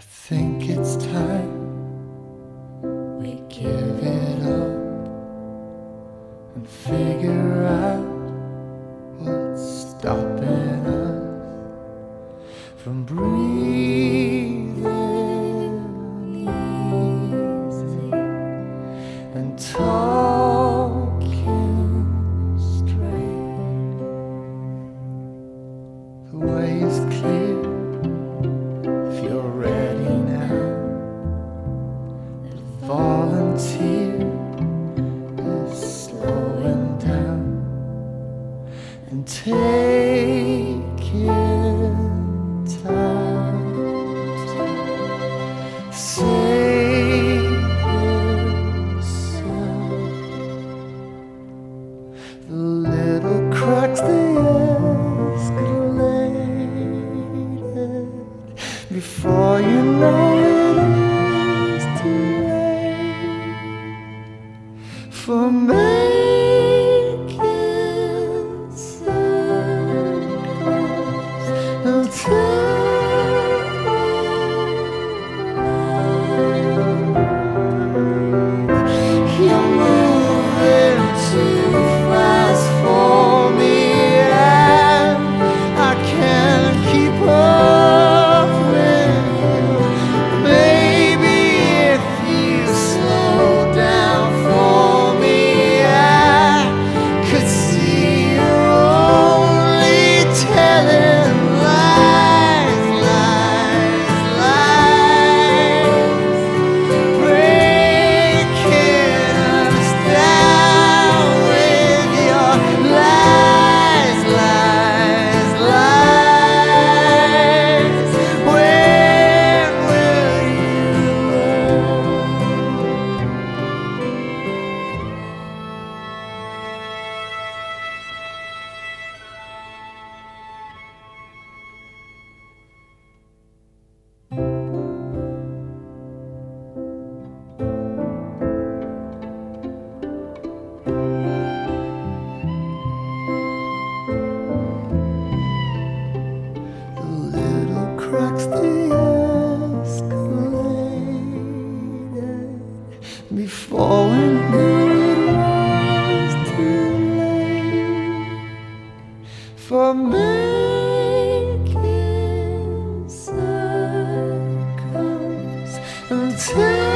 think it's time we give it up and figure out what's stopping us from breathing easy and talking straight. The way is clear if you're ready now. The volunteer is slowing down and taking time to save yourself. The little cracks they escalated before you know it is too late for making circles of time. You're moving too fast for me, and I can't keep up with you. Maybe if you slow down for me, I could see you're only telling lies, lies, lies, breaking us down with your lies, lies, lies. When will you The little cracks they escalated before we knew it was too late for making circles until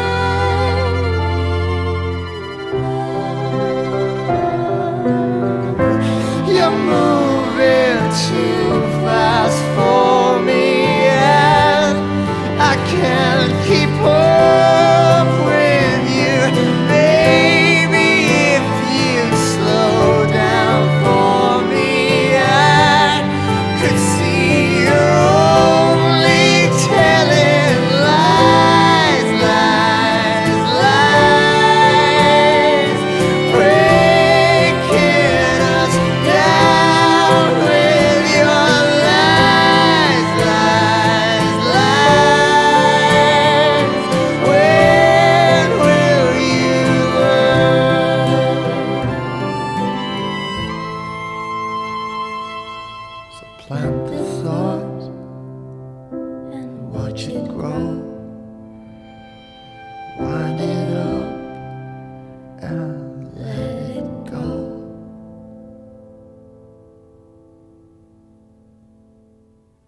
you're moving too fast for me, and I can't keep up with you. Baby, if you slow down for me, I could see you're only telling lies, lies, lies, breaking us down with your lies, lies, lies. When will you learn? So plant the thought and watch it grow.